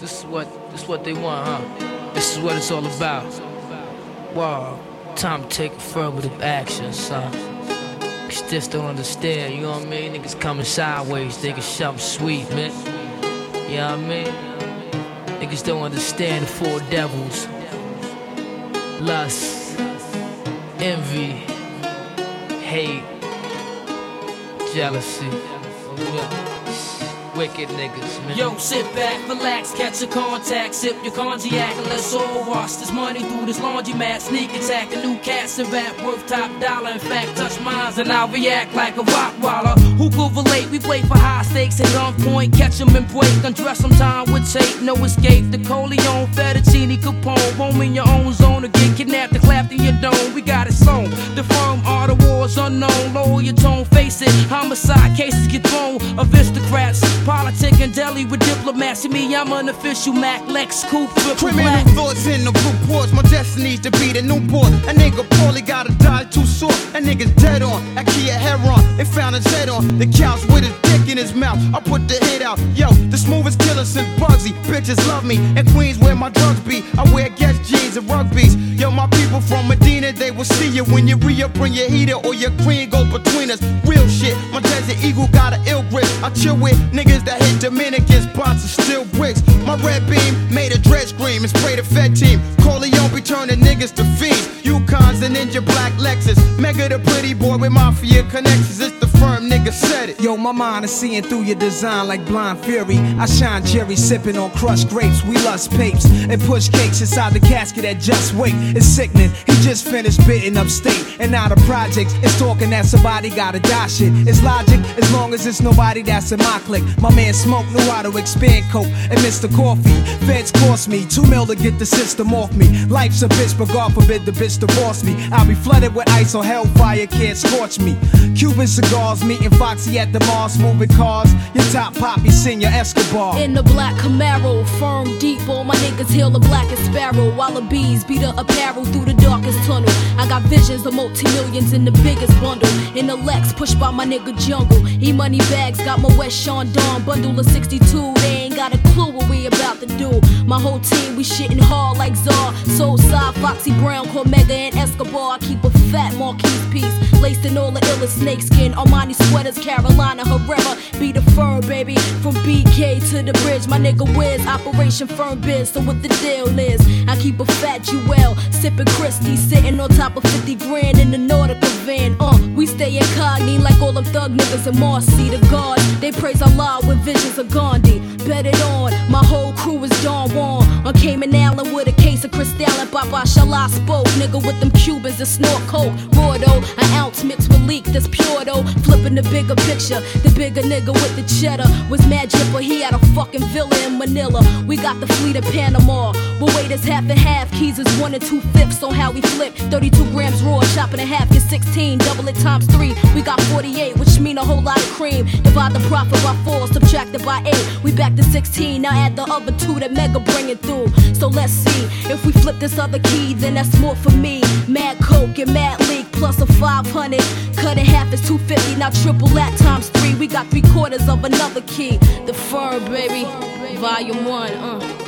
This is what they want, huh? This is what it's all about. Wow, time to take affirmative action, son. Niggas just don't understand, you know what I mean? Niggas coming sideways, thinking something sweet, man. You know what I mean? Niggas don't understand the four devils: lust, envy, hate, jealousy. Wicked niggas, man. Yo, sit back, relax, catch a contact, sip your cognac, and let's all wash this money through this laundromat. Sneak attack, a new cats and rap worth top dollar. In fact, touch mines and I'll react like a rock waller. Who could relate? We play for high stakes at gunpoint, catch 'em and break. Undress some time with tape, no escape. The Coleon, Fettuccine, Capone. Home in your own zone or get kidnapped and clapped in your dome. We got it sewn. The firm are the wars unknown. Lower your tone, face it. Homicide cases get thrown. Aristocrats. Politic and deli with diplomats. To me, I'm an official Mac, Lex, Coupe, Criminal black. thoughts in the reports. My destiny's to be the newborn. A nigga poorly gotta die too short. That nigga's dead on. That Kia Heron. They found his head on the couch with his dick in his mouth. I put the hit out. Yo, the smoothest killer since Bugsy. Bitches love me. In Queens where my drugs be. I wear Guess jeans and rugbies. Yo, my people from Medina, they will see you when you re-up, bring your heater or your green goes between us. Real shit. My Desert Eagle got an ill grip. I chill with niggas that hit Dominicans, bots and steel bricks. My red beam made a dread scream and sprayed a Fed team. Corleone be turning niggas to fiends. Yukons and Ninja Black Lexus. Mega the pretty boy with mafia connections. It's the firm nigga said it. Yo, my mind is seeing through your design like blind fury. I shine Jerry sipping on crushed grapes. We lust papes and push cakes inside the casket at Just Wait. It's sickening. He just finished bidding upstate and now the projects is talking that somebody gotta die shit. It's logic as long as it's nobody that's in my clique. My man Smoke knew how to expand coke and Mr. Coffee. Feds cost me $2 mil to get the system off me. Life's a bitch, but God forbid the bitch divorce me. I'll be flooded with ice or hellfire can't scorch me. Cuban cigars, meeting Foxy at the Mars, moving cars. Your top poppy, Senior Escobar. In the black Camaro, firm deep, all my niggas hail the blackest sparrow. While the bees beat the apparel through the darkest tunnel. I got visions of multi-millions in the biggest bundle. In the Lex, pushed by my nigga Jungle. E-money bags, got my West Sean Dawn bundle of 62. They ain't got a clue what we about to do. My whole team, we shitting hard like Czar. Soulside, Foxy Brown, Cormega and Escobar. I keep a fat Marquise piece, laced in all the illest snakeskin. Armani sweaters, Carolina Herrera. Be the firm, baby, from BK to the bridge. My nigga Wiz, Operation Firm Biz. So what the deal is, I keep a fat Jewel, sipping Christie, sitting on top of 50 grand in the Nautica van. We stay incognito like all them thug niggas in Marcy. The God, they praise Allah with visions of Gandhi. Bet it on, my whole crew is Don Juan. On Cayman Island with a case of Cristal and Papa Shala spoke. Nigga with them Cubans that snort coke. Raw though, an ounce mixed with leak that's pure though. Flipping the bigger picture, the bigger nigga with the cheddar was mad dripper. He had a fucking villa in Manila. We got the fleet of Panama. But wait, it's half and half. Keys is 1 2/5 on how we flip. 32 grams raw, chopping in half, get 16. Double it times 3, we got 48, which mean a whole lot of cream. Divide the profit by 4, subtract it by 8. We back to 16, now add the other 2 that Mega bringing through. So let's see, if we flip this other key, then that's more for me. Mad Coke and Mad Leak, plus a 500. Cut in half is 250, now triple that times 3. We got 3/4 of another key. The Firm, baby, volume 1,